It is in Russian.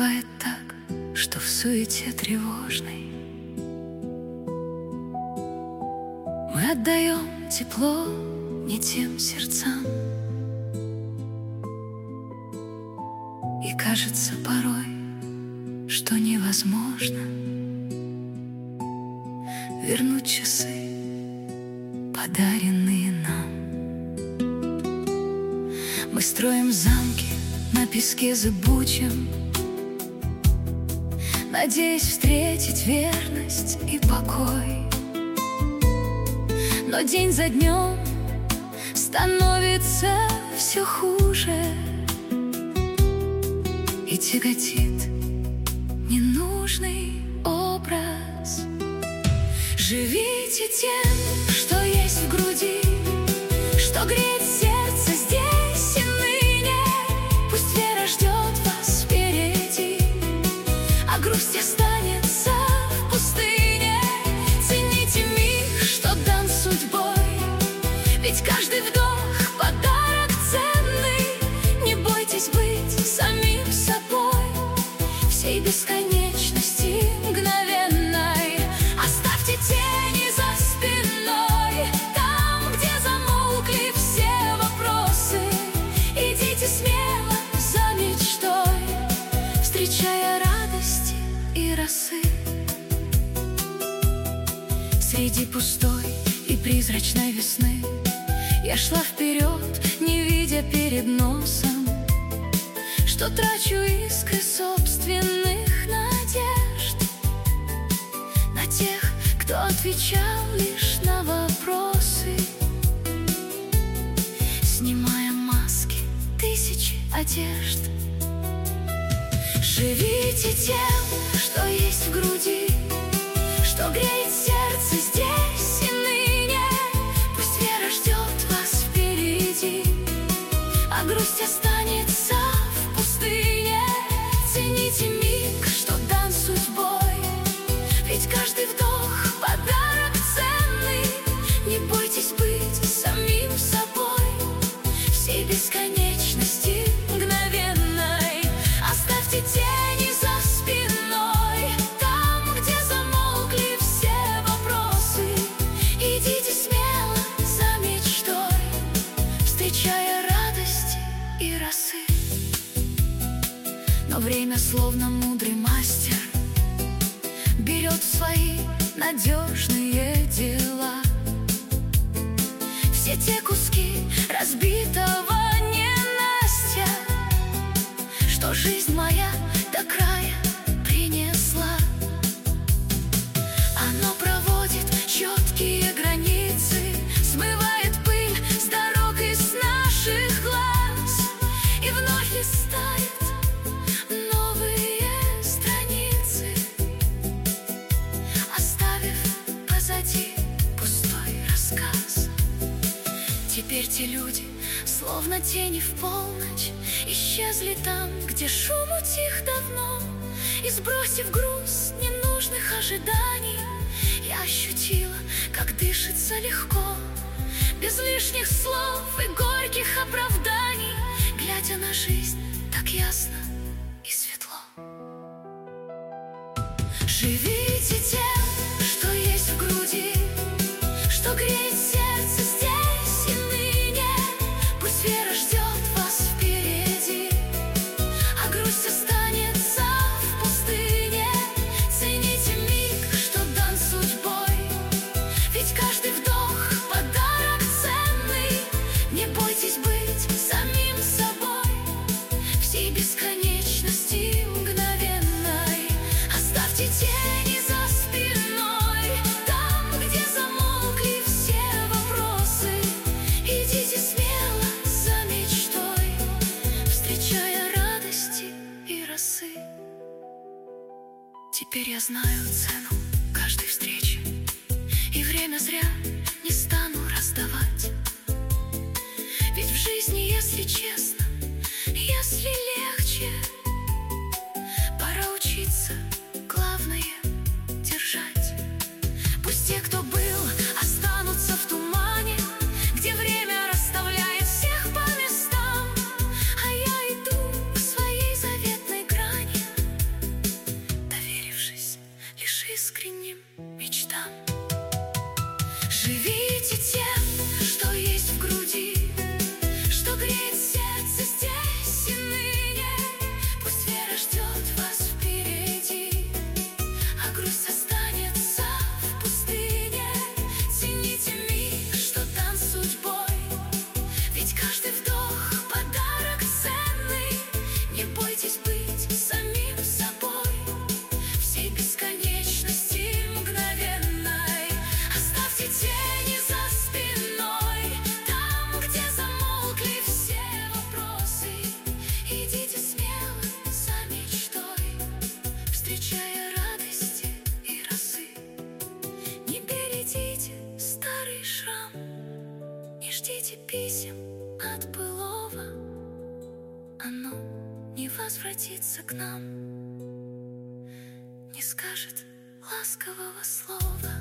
Бывает так, что в суете тревожной мы отдаем тепло не тем сердцам, и кажется порой, что невозможно вернуть часы, подаренные нам. Мы строим замки на песке зыбучем, надеясь встретить верность и покой. Но день за днем становится все хуже, и тяготит ненужный образ. Живите тем, что есть в груди, что греет сердце здесь и ныне. Пусть вера ждет вас впереди, а грусть останется в пустыне. Цените миг, что дан судьбой, ведь каждый вдох — подарок ценный. Не бойтесь быть самим собой всей бесконечности мгновенной. Оставьте тени за спиной, там, где замолкли все вопросы. Идите смело за мечтой, встречая радости и росы. Среди пустой и призрачной весны я шла вперед, не видя перед носом, что трачу искры собственных надежд на тех, кто отвечал лишь на вопросы, снимая маски тысячи одежд. Живите тем, что есть в груди, что греет сердце здесь и ныне. Пусть вера ждет вас впереди, а грусть останется в пустыне. Цените миг, что дан судьбой, ведь каждый вдох — подарок ценный. Не бойтесь быть самим собой всей бесконечности мгновенной. Оставьте тени за спиной, там, где замолкли все вопросы. Идите смело за мечтой, встречая радости и росы. Но время, словно мудрый мастер, берет в свои надежные дела все те куски разбитого ненастья, что жизнь моя до края принесла. Оно проводит четкие границы, смывает пыль с дорог и с наших глаз, и вновь листает новые страницы, оставив позади пустой рассказ. Теперь те люди, словно тени в полночь, исчезли там, где шум утих давно. И сбросив груз ненужных ожиданий, я ощутила, как дышится легко, без лишних слов и горьких оправданий, глядя на жизнь так ясно и светло. Живите тем, что есть в груди, что греет сердце здесь и ныне. Пусть вера ждет вас впереди, а грусть останется в пустыне. Цените миг, что дан судьбой, ведь каждый вдох — подарок ценный. Не бойтесь быть самим собой всей бесконечности мгновенной. Оставьте тени за спиной, там, где замолкли все вопросы. Идите смело за мечтой, встречая радости и росы. Теперь я знаю цену каждой встречи, и время зря не стану раздавать. Ведь в жизни, если честно, если легче, пора учиться главное держать. Пусть те, кто был, останутся в тумане, где время расставляет всех по местам, а я иду к своей заветной грани. встречая радости и розы. Не бередите старый шрам, не ждите писем от былого, оно не возвратится к нам, не скажет ласкового слова.